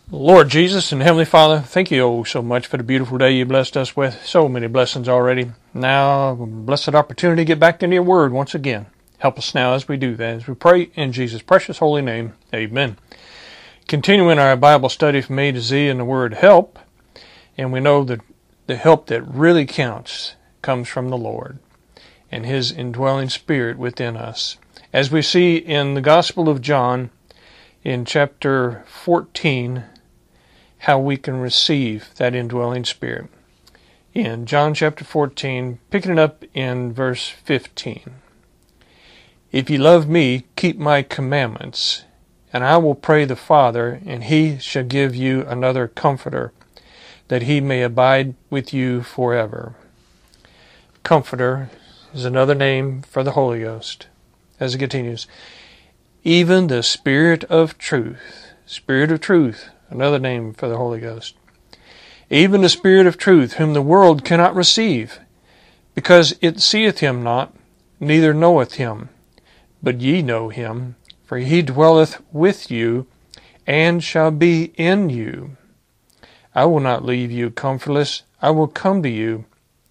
Lord Jesus and Heavenly Father, thank you so much for the beautiful day you blessed us with. So many blessings already. Now, blessed opportunity to get back into your word once again. Help us now as we do that, as we pray in Jesus' precious holy name. Amen. Continuing our Bible study from A to Z in the word help, and we know that the help that really counts comes from the Lord and His indwelling Spirit within us. As we see in the Gospel of John, in chapter 14, how we can receive that indwelling Spirit. In John chapter 14, picking it up in verse 15. If ye love me, keep my commandments, and I will pray the Father, and He shall give you another Comforter, that He may abide with you forever. Comforter is another name for the Holy Ghost. As it continues, even the Spirit of truth, another name for the Holy Ghost. Even the Spirit of truth, whom the world cannot receive, because it seeth him not, neither knoweth him. But ye know him, for he dwelleth with you, and shall be in you. I will not leave you comfortless, I will come to you.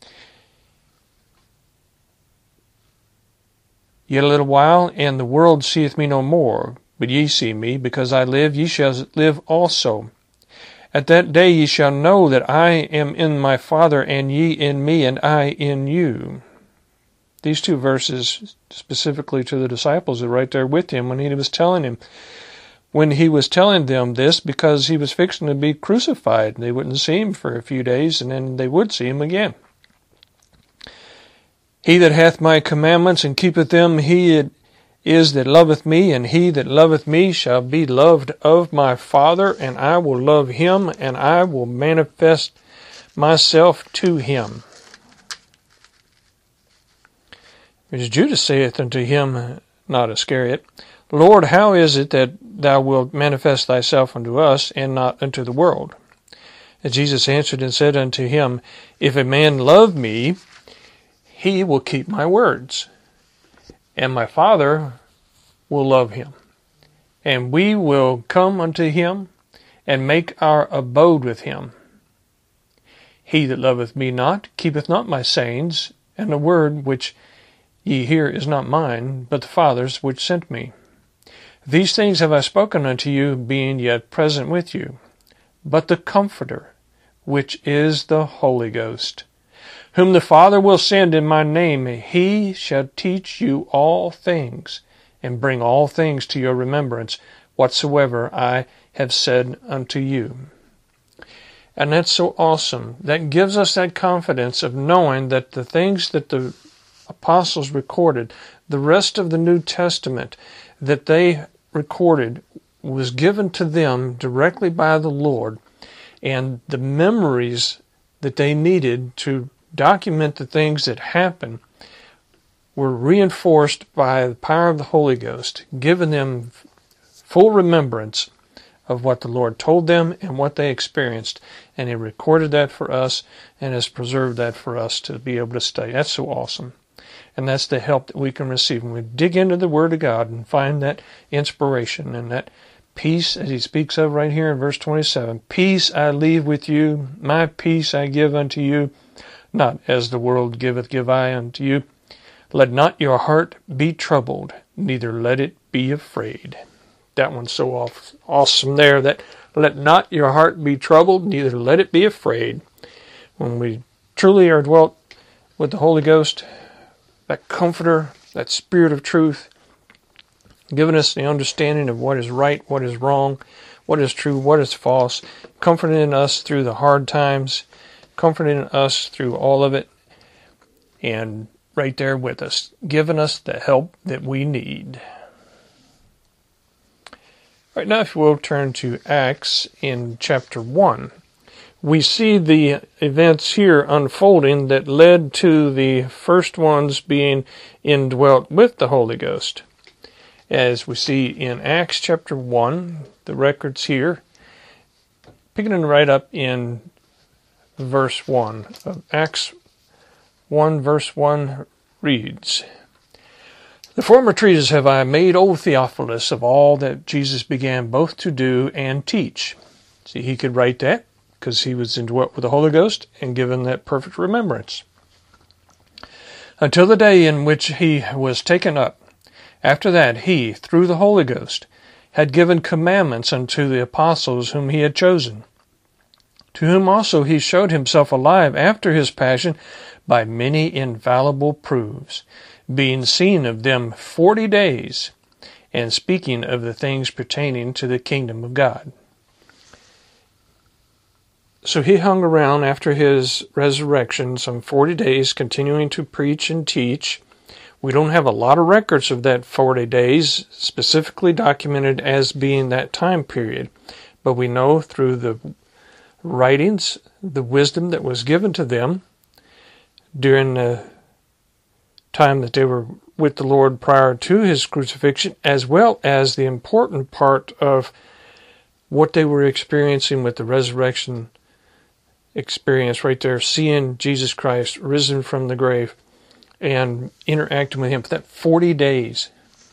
Yet a little while, and the world seeth me no more. But ye see me, because I live, ye shall live also. At that day ye shall know that I am in my Father, and ye in me, and I in you. These two verses, specifically to the disciples, are right there with him when he was telling them this, because he was fixing to be crucified. They wouldn't see him for a few days, and then they would see him again. He that hath my commandments and keepeth them, he it is that loveth me, and he that loveth me shall be loved of my Father, and I will love him, and I will manifest myself to him. As Judas saith unto him, not Iscariot, Lord, how is it that thou wilt manifest thyself unto us, and not unto the world? And Jesus answered and said unto him, If a man love me, he will keep my words, and my Father will love him, and we will come unto him, and make our abode with him. He that loveth me not, keepeth not my sayings, and the word which ye hear is not mine, but the Father's which sent me. These things have I spoken unto you, being yet present with you. But the Comforter, which is the Holy Ghost, whom the Father will send in my name, he shall teach you all things, and bring all things to your remembrance, whatsoever I have said unto you. And that's so awesome. That gives us that confidence of knowing that the things that the apostles recorded, the rest of the New Testament that they recorded, was given to them directly by the Lord, and the memories that they needed to document the things that happened were reinforced by the power of the Holy Ghost, giving them full remembrance of what the Lord told them and what they experienced. And He recorded that for us and has preserved that for us to be able to study. That's so awesome. And that's the help that we can receive when we dig into the Word of God and find that inspiration and that peace, as He speaks of right here in verse 27. Peace I leave with you, my peace I give unto you. Not as the world giveth, give I unto you. Let not your heart be troubled, neither let it be afraid. That one's so awesome there, that let not your heart be troubled, neither let it be afraid. When we truly are dwelt with the Holy Ghost, that Comforter, that Spirit of truth, giving us the understanding of what is right, what is wrong, what is true, what is false, comforting us through the hard times, comforting us through all of it, and right there with us, giving us the help that we need. Right now, if you will, turn to Acts in chapter 1. We see the events here unfolding that led to the first ones being indwelt with the Holy Ghost. As we see in Acts chapter 1, the records here, picking it right up in verse 1 of Acts 1 verse 1 reads, The former treatise have I made, O Theophilus, of all that Jesus began both to do and teach, See, he could write that because he was indwelt with the Holy Ghost and given that perfect remembrance. Until the day in which he was taken up. After that he, through the Holy Ghost, had given commandments unto the apostles whom he had chosen, to whom also he showed himself alive after his passion by many infallible proofs, being seen of them 40 days, and speaking of the things pertaining to the kingdom of God. So he hung around after his resurrection some 40 days, continuing to preach and teach. We don't have a lot of records of that 40 days specifically documented as being that time period, but we know through the writings, the wisdom that was given to them during the time that they were with the Lord prior to his crucifixion, as well as the important part of what they were experiencing with the resurrection experience right there, seeing Jesus Christ risen from the grave and interacting with him for that 40 days.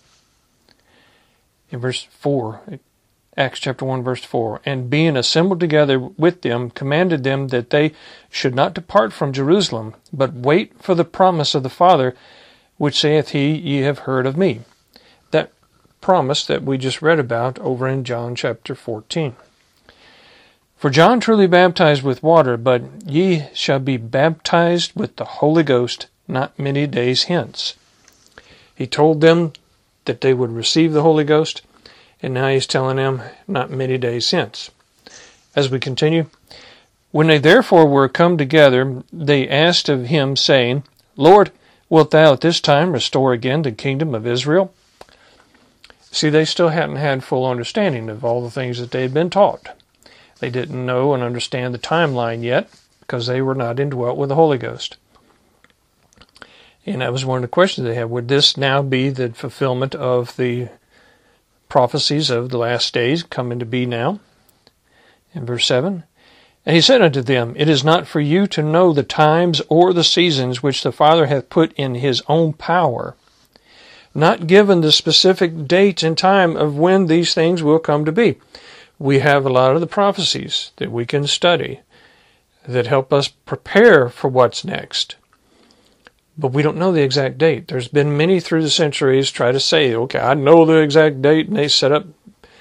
In verse 4, Acts chapter 1, verse 4, and being assembled together with them, commanded them that they should not depart from Jerusalem, but wait for the promise of the Father, which saith he, Ye have heard of me. That promise that we just read about over in John chapter 14. For John truly baptized with water, but ye shall be baptized with the Holy Ghost not many days hence. He told them that they would receive the Holy Ghost, and now he's telling them not many days hence. As we continue, when they therefore were come together, they asked of him, saying, Lord, wilt thou at this time restore again the kingdom of Israel? See, they still hadn't had full understanding of all the things that they had been taught. They didn't know and understand the timeline yet because they were not indwelt with the Holy Ghost. And that was one of the questions they had. Would this now be the fulfillment of the prophecies of the last days coming to be now? In verse 7, and he said unto them, It is not for you to know the times or the seasons which the Father hath put in his own power, not given the specific date and time of when these things will come to be. We have a lot of the prophecies that we can study that help us prepare for what's next. But we don't know the exact date. There's been many through the centuries try to say, okay, I know the exact date, and they set up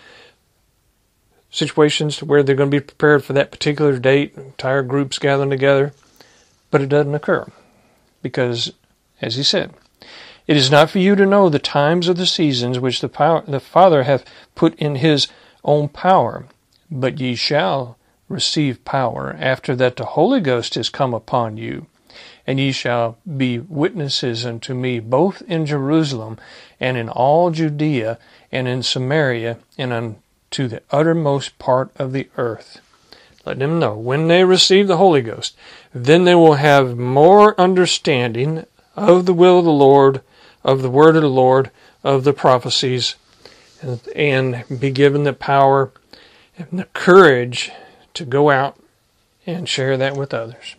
situations to where they're going to be prepared for that particular date, entire groups gathering together, but it doesn't occur. Because, as he said, it is not for you to know the times or the seasons which the Father hath put in his own power, but ye shall receive power after that the Holy Ghost is come upon you, and ye shall be witnesses unto me both in Jerusalem and in all Judea and in Samaria and unto the uttermost part of the earth. Let them know when they receive the Holy Ghost, then they will have more understanding of the will of the Lord, of the word of the Lord, of the prophecies, and be given the power and the courage to go out and share that with others.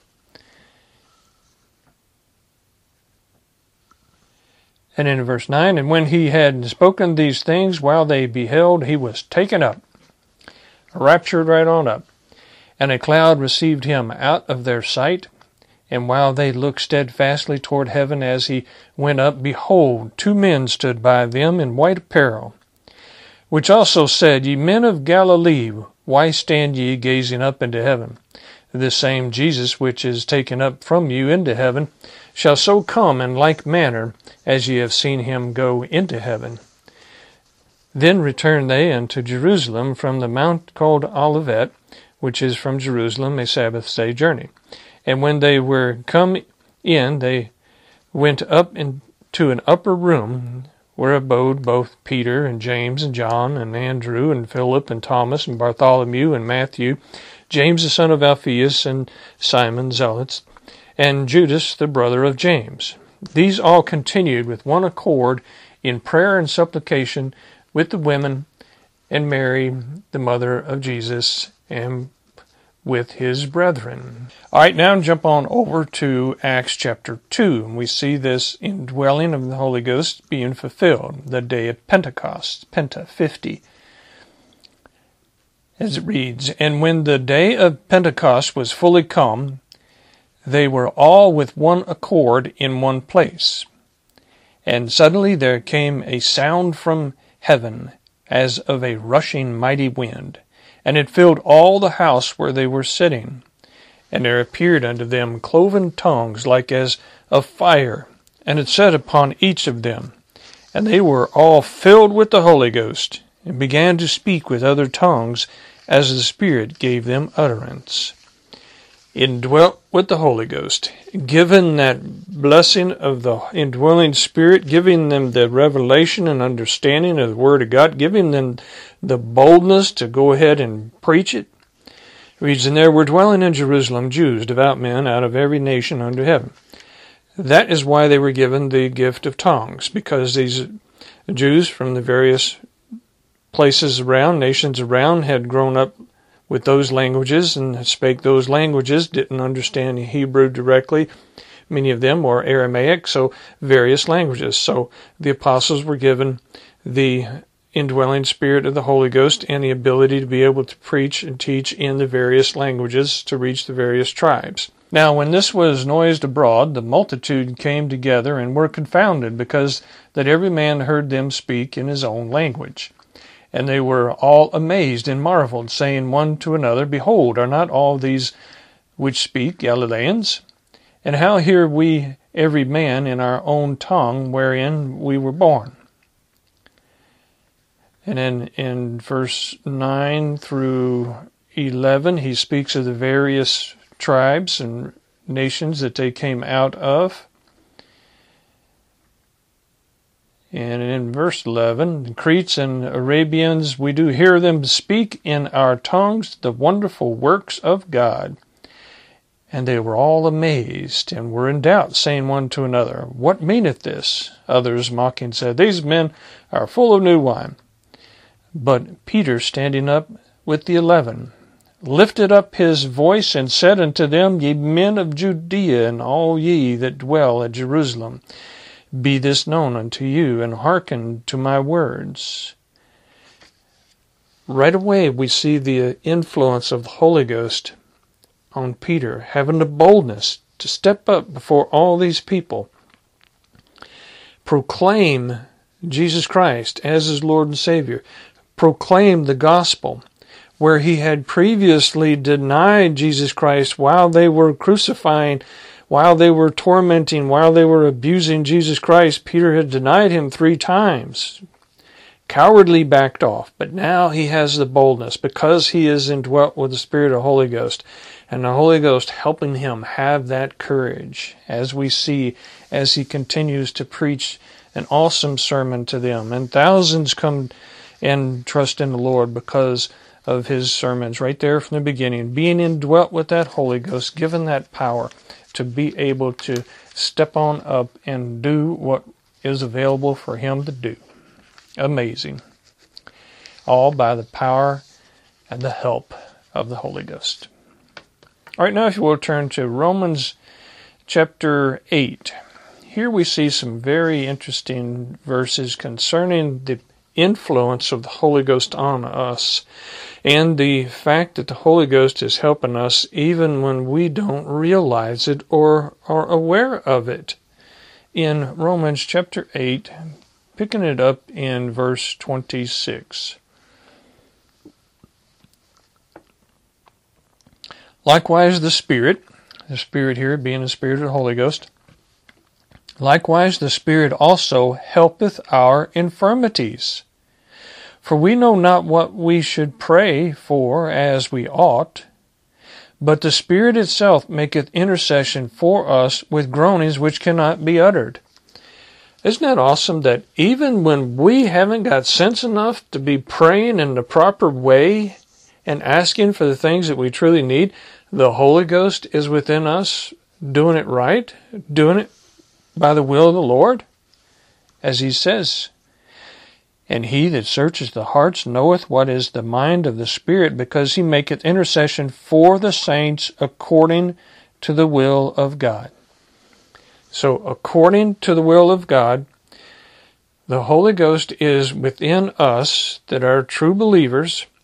And in verse 9, and when he had spoken these things, while they beheld, he was taken up, raptured right on up, and a cloud received him out of their sight. And while they looked steadfastly toward heaven as he went up, behold, 2 men stood by them in white apparel, which also said, Ye men of Galilee, why stand ye gazing up into heaven? This same Jesus, which is taken up from you into heaven, shall so come in like manner as ye have seen him go into heaven. Then returned they unto Jerusalem from the mount called Olivet, which is from Jerusalem a Sabbath day journey. And when they were come in, they went up into an upper room, where abode both Peter and James and John and Andrew and Philip and Thomas and Bartholomew and Matthew, James the son of Alphaeus and Simon Zealots, and Judas the brother of James. These all continued with one accord in prayer and supplication with the women and Mary, the mother of Jesus, and with his brethren. All right, now jump on over to Acts chapter 2, and we see this indwelling of the Holy Ghost being fulfilled, the day of Pentecost, Penta 50. as it reads, "And when the day of Pentecost was fully come, they were all with one accord in one place. And suddenly there came a sound from heaven, as of a rushing mighty wind, and it filled all the house where they were sitting. And there appeared unto them cloven tongues like as of fire, and it sat upon each of them. And they were all filled with the Holy Ghost, and began to speak with other tongues, as the Spirit gave them utterance." Indwelt with the Holy Ghost, given that blessing of the indwelling Spirit, giving them the revelation and understanding of the Word of God, giving them the boldness to go ahead and preach it. It reads, "And there were dwelling in Jerusalem Jews, devout men, out of every nation under heaven." That is why they were given the gift of tongues, because these Jews from the various places around, nations around, had grown up with those languages and spake those languages, didn't understand Hebrew directly. Many of them were Aramaic, so various languages. So the apostles were given the indwelling Spirit of the Holy Ghost and the ability to be able to preach and teach in the various languages to reach the various tribes. Now, when this was noised abroad, the multitude came together and were confounded, because that every man heard them speak in his own language. And they were all amazed and marveled, saying one to another, Behold, are not all these which speak Galileans? And how hear we every man in our own tongue wherein we were born? And then in verse 9 through 11, he speaks of the various tribes and nations that they came out of. And in verse 11, the Cretes and Arabians, we do hear them speak in our tongues the wonderful works of God. And they were all amazed, and were in doubt, saying one to another, What meaneth this? Others mocking said, These men are full of new wine. But Peter, standing up with the 11, lifted up his voice, and said unto them, Ye men of Judea, and all ye that dwell at Jerusalem, be this known unto you, and hearken to my words. Right away we see the influence of the Holy Ghost on Peter, having the boldness to step up before all these people, proclaim Jesus Christ as his Lord and Savior, proclaim the gospel, where he had previously denied Jesus Christ while they were crucifying, while they were tormenting, while they were abusing Jesus Christ. Peter had denied him 3 times, cowardly backed off. But now he has the boldness because he is indwelt with the Spirit of the Holy Ghost. And the Holy Ghost helping him have that courage, as we see as he continues to preach an awesome sermon to them. And thousands come and trust in the Lord because of his sermons right there from the beginning. Being indwelt with that Holy Ghost, given that power to be able to step on up and do what is available for him to do. Amazing. All by the power and the help of the Holy Ghost. All right, now if you will turn to Romans chapter 8. Here we see some very interesting verses concerning the influence of the Holy Ghost on us, and the fact that the Holy Ghost is helping us even when we don't realize it or are aware of it. In Romans chapter 8, picking it up in verse 26. Likewise the Spirit here being the Spirit of the Holy Ghost, likewise the Spirit also helpeth our infirmities. For we know not what we should pray for as we ought, but the Spirit itself maketh intercession for us with groanings which cannot be uttered. Isn't that awesome that even when we haven't got sense enough to be praying in the proper way and asking for the things that we truly need, the Holy Ghost is within us, doing it right, doing it by the will of the Lord, as he says. And he that searches the hearts knoweth what is the mind of the Spirit, because he maketh intercession for the saints according to the will of God. So according to the will of God, the Holy Ghost is within us that are true believers,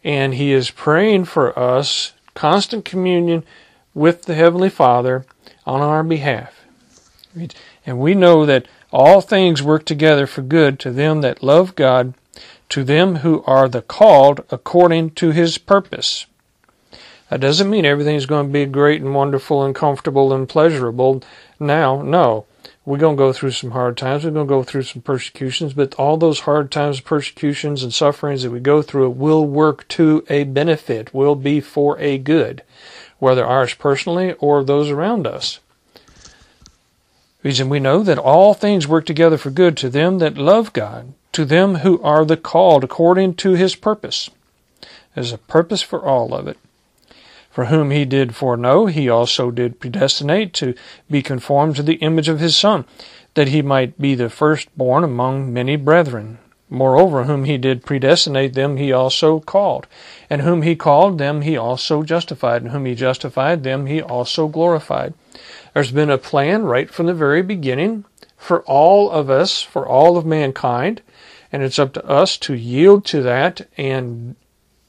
and he is praying for us, constant communion with the Heavenly Father on our behalf. And we know that all things work together for good to them that love God, to them who are the called according to his purpose. That doesn't mean everything's going to be great and wonderful and comfortable and pleasurable now. No. We're going to go through some hard times. We're going to go through some persecutions, but all those hard times, persecutions, and sufferings that we go through will work to a benefit, will be for a good, whether ours personally or those around us. Reason we know that all things work together for good to them that love God, to them who are the called according to his purpose. There's a purpose for all of it. For whom he did foreknow, he also did predestinate to be conformed to the image of his Son, that he might be the firstborn among many brethren. Moreover, whom he did predestinate, them he also called. And whom he called, them he also justified. And whom he justified, them he also glorified. There's been a plan right from the very beginning for all of us, for all of mankind, and it's up to us to yield to that and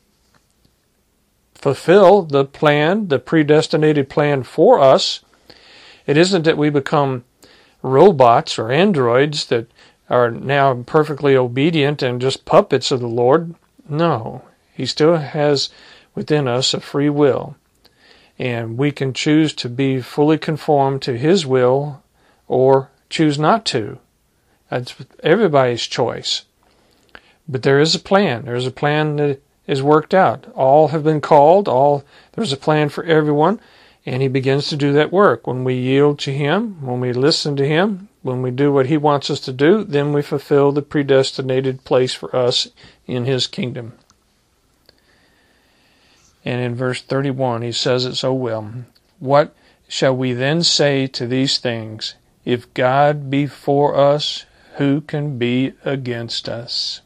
fulfill the plan, the predestinated plan for us. It isn't that we become robots or androids that are now perfectly obedient and just puppets of the Lord. No, he still has within us a free will, and we can choose to be fully conformed to his will or choose not to. That's everybody's choice. But there is a plan. There's a plan that is worked out. All have been called. There's a plan for everyone, and he begins to do that work. When we yield to him, when we listen to him, when we do what he wants us to do, then we fulfill the predestinated place for us in his kingdom. And in verse 31, he says it so well. What shall we then say to these things? If God be for us, who can be against us?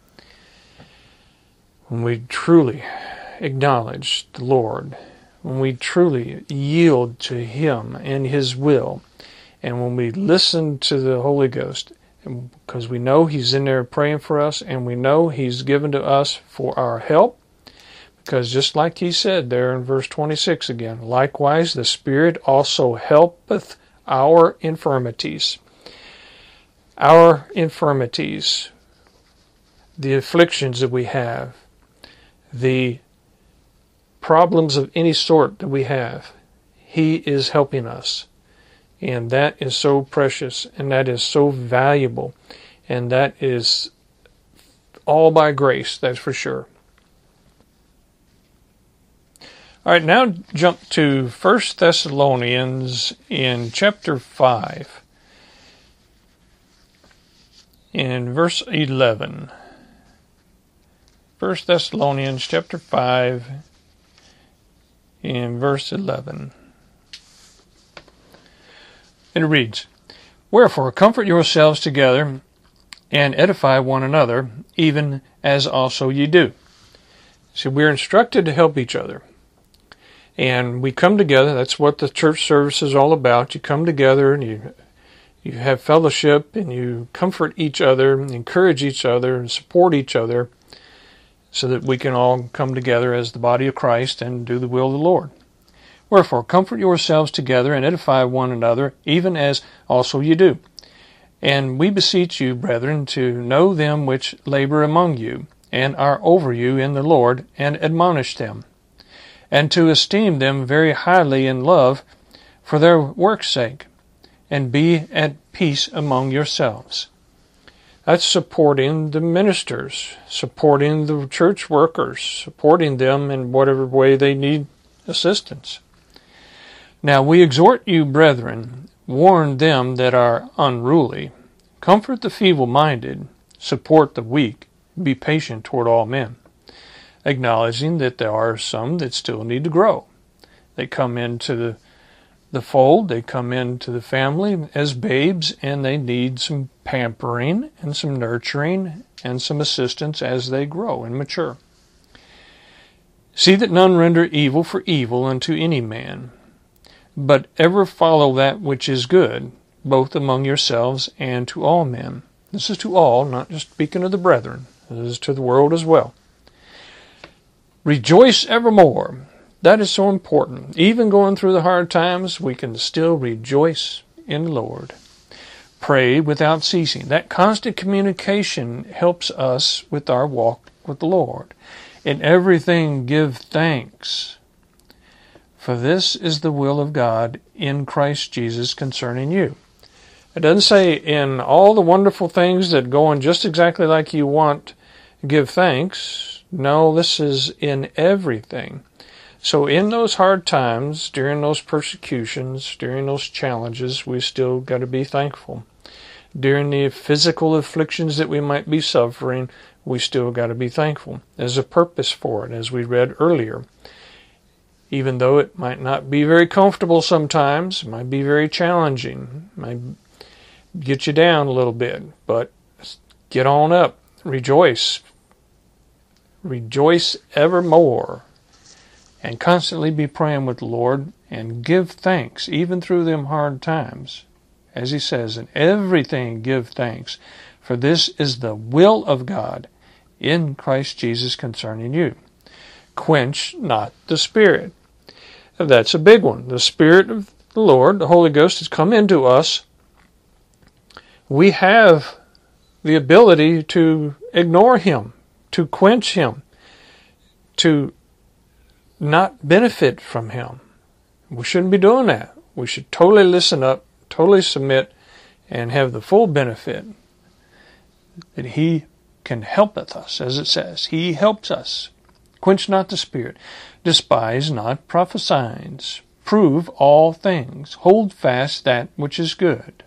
When we truly acknowledge the Lord, when we truly yield to him and his will, and when we listen to the Holy Ghost, because we know he's in there praying for us, and we know he's given to us for our help, because just like he said there in verse 26 again, likewise the Spirit also helpeth our infirmities. Our infirmities, the afflictions that we have, the problems of any sort that we have, he is helping us. And that is so precious, and that is so valuable, and that is all by grace, that's for sure. All right, now jump to 1 Thessalonians in chapter 5, in verse 11. 1 Thessalonians chapter 5, in verse 11. And it reads, Wherefore comfort yourselves together, and edify one another, even as also ye do. See, we're instructed to help each other. And we come together. That's what the church service is all about. You come together and you have fellowship, and you comfort each other, and encourage each other, and support each other, so that we can all come together as the body of Christ and do the will of the Lord. Wherefore, comfort yourselves together and edify one another, even as also ye do. And we beseech you, brethren, to know them which labor among you, and are over you in the Lord, and admonish them, and to esteem them very highly in love for their work's sake, and be at peace among yourselves. That's supporting the ministers, supporting the church workers, supporting them in whatever way they need assistance. Now we exhort you, brethren, warn them that are unruly, comfort the feeble-minded, support the weak, be patient toward all men, acknowledging that there are some that still need to grow. They come into the fold, they come into the family as babes, and they need some pampering and some nurturing and some assistance as they grow and mature. See that none render evil for evil unto any man, but ever follow that which is good, both among yourselves and to all men. This is to all, not just speaking of the brethren. This is to the world as well. Rejoice evermore. That is so important. Even going through the hard times, we can still rejoice in the Lord. Pray without ceasing. That constant communication helps us with our walk with the Lord. In everything give thanks, for this is the will of God in Christ Jesus concerning you. It doesn't say in all the wonderful things that go on just exactly like you want, give thanks. No, this is in everything. So in those hard times, during those persecutions, during those challenges, we still got to be thankful. During the physical afflictions that we might be suffering, we still got to be thankful. There's a purpose for it, as we read earlier. Even though it might not be very comfortable sometimes, it might be very challenging, it might get you down a little bit, but get on up, rejoice. Rejoice evermore. And constantly be praying with the Lord and give thanks, even through them hard times. As he says, in everything give thanks, for this is the will of God in Christ Jesus concerning you. Quench not the Spirit. That's a big one. The Spirit of the Lord, the Holy Ghost, has come into us. We have the ability to ignore Him, to quench Him, to not benefit from Him. We shouldn't be doing that. We should totally listen up, totally submit, and have the full benefit that He can help us, as it says. He helps us. Quench not the Spirit. Despise not prophesying. Prove all things. Hold fast that which is good.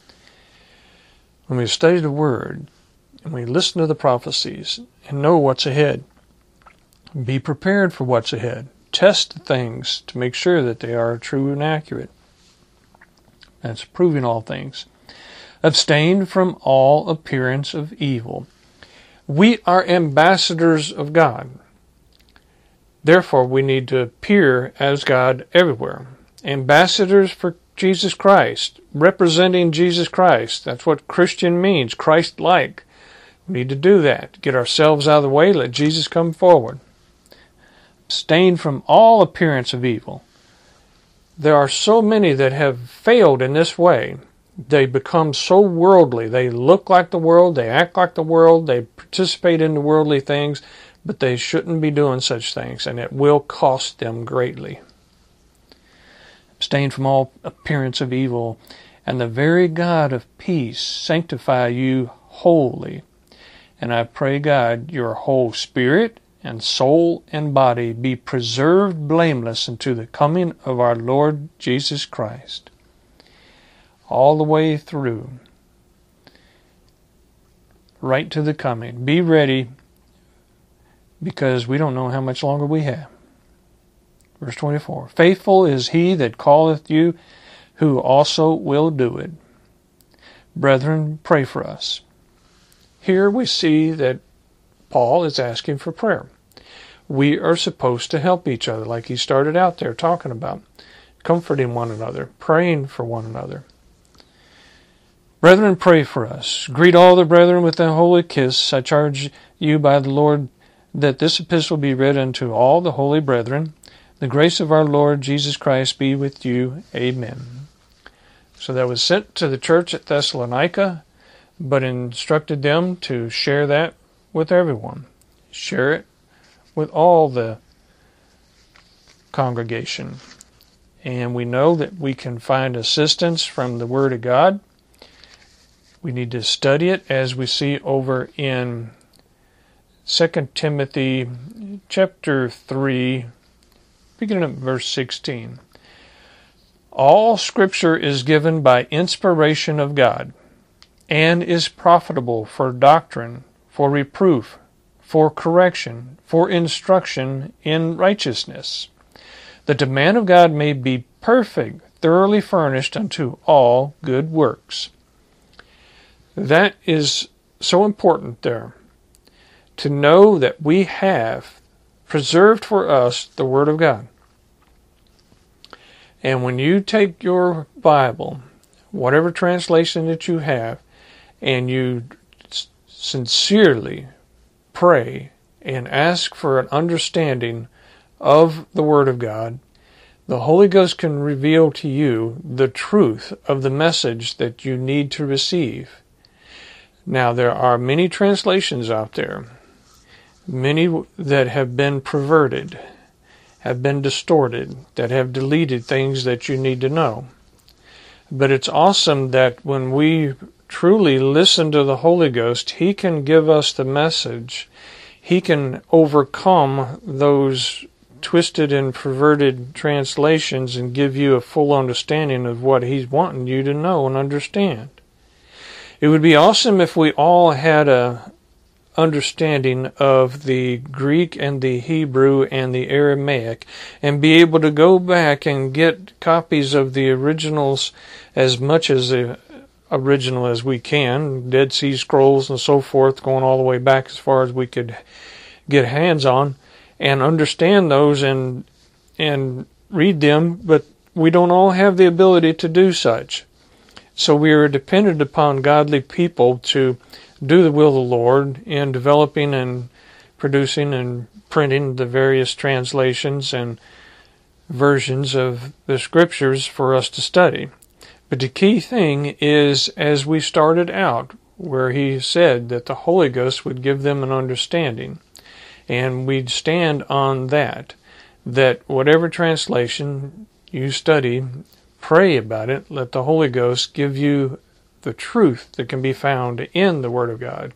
When we study the Word, and we listen to the prophecies, and know what's ahead, be prepared for what's ahead. Test the things to make sure that they are true and accurate. That's proving all things. Abstain from all appearance of evil. We are ambassadors of God. Therefore, we need to appear as God everywhere. Ambassadors for Jesus Christ, representing Jesus Christ. That's what Christian means, Christ-like. We need to do that. Get ourselves out of the way, let Jesus come forward. Abstain from all appearance of evil. There are so many that have failed in this way. They become so worldly. They look like the world, they act like the world, they participate in the worldly things, but they shouldn't be doing such things, and it will cost them greatly. Abstain from all appearance of evil, and the very God of peace sanctify you wholly. And I pray, God, your whole spirit and soul and body be preserved blameless unto the coming of our Lord Jesus Christ. All the way through, right to the coming. Be ready, because we don't know how much longer we have. Verse 24, faithful is he that calleth you, who also will do it. Brethren, pray for us. Here we see that Paul is asking for prayer. We are supposed to help each other, like he started out there talking about, comforting one another, praying for one another. Brethren, pray for us. Greet all the brethren with a holy kiss. I charge you by the Lord that this epistle be read unto all the holy brethren. The grace of our Lord Jesus Christ be with you. Amen. So that was sent to the church at Thessalonica, but instructed them to share that with everyone. Share it with all the congregation. And we know that we can find assistance from the Word of God. We need to study it, as we see over in 2 Timothy chapter 3, beginning at verse 16. All Scripture is given by inspiration of God, and is profitable for doctrine, for reproof, for correction, for instruction in righteousness, that the man of God may be perfect, thoroughly furnished unto all good works. That is so important there, to know that we have preserved for us the Word of God. And when you take your Bible, whatever translation that you have, and you sincerely pray and ask for an understanding of the Word of God, the Holy Ghost can reveal to you the truth of the message that you need to receive. Now, there are many translations out there, many that have been perverted, have been distorted, that have deleted things that you need to know. But it's awesome that when we truly listen to the Holy Ghost, He can give us the message. He can overcome those twisted and perverted translations and give you a full understanding of what He's wanting you to know and understand. It would be awesome if we all had a understanding of the Greek and the Hebrew and the Aramaic and be able to go back and get copies of the originals, as much as the original as we can, Dead Sea Scrolls and so forth, going all the way back as far as we could get hands on, and understand those and read them, but we don't all have the ability to do such. So we are dependent upon godly people to do the will of the Lord in developing and producing and printing the various translations and versions of the Scriptures for us to study. But the key thing is, as we started out, where He said that the Holy Ghost would give them an understanding, and we'd stand on that whatever translation you study, pray about it, let the Holy Ghost give you the truth that can be found in the Word of God.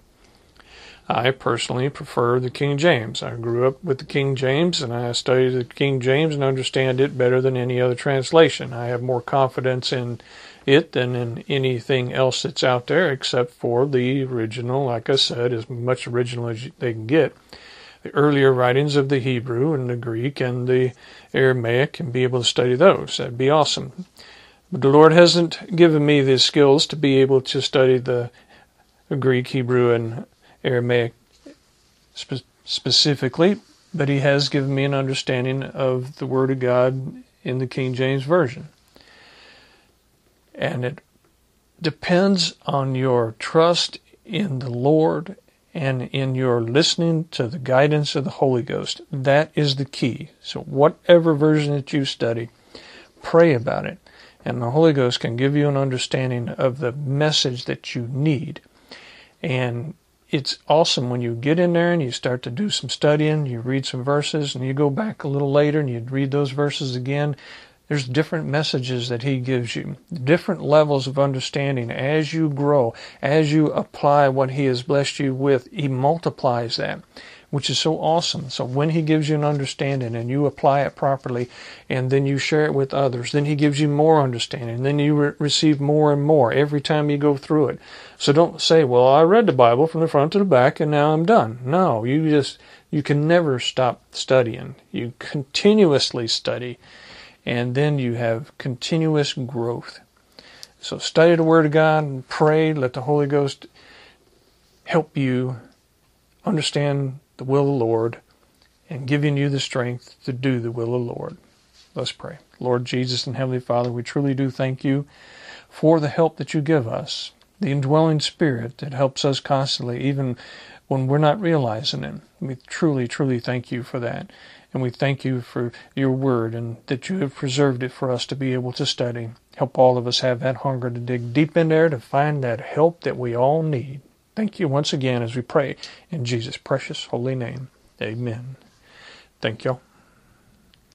I personally prefer the King James. I grew up with the King James, and I studied the King James and understand it better than any other translation. I have more confidence in it than in anything else that's out there, except for the original, like I said, as much original as they can get. The earlier writings of the Hebrew and the Greek and the Aramaic, and be able to study those. That'd be awesome. But the Lord hasn't given me the skills to be able to study the Greek, Hebrew, and Aramaic specifically, but He has given me an understanding of the Word of God in the King James Version. And it depends on your trust in the Lord and in your listening to the guidance of the Holy Ghost. That is the key. So whatever version that you study, pray about it. And the Holy Ghost can give you an understanding of the message that you need. And it's awesome when you get in there and you start to do some studying, you read some verses, and you go back a little later and you read those verses again. There's different messages that He gives you, different levels of understanding. As you grow, as you apply what He has blessed you with, He multiplies that, which is so awesome. So when He gives you an understanding and you apply it properly, and then you share it with others, then He gives you more understanding, and then you receive more and more every time you go through it. So don't say, well, I read the Bible from the front to the back and now I'm done. No, you can never stop studying. You continuously study, and then you have continuous growth. So study the Word of God and pray. Let the Holy Ghost help you understand the will of the Lord and giving you the strength to do the will of the Lord. Let's pray. Lord Jesus and Heavenly Father, we truly do thank You for the help that You give us, the indwelling Spirit that helps us constantly, even when we're not realizing it. We truly, truly thank You for that. And we thank You for Your Word, and that You have preserved it for us to be able to study. Help all of us have that hunger to dig deep in there to find that help that we all need. Thank You once again as we pray in Jesus' precious holy name. Amen. Thank y'all.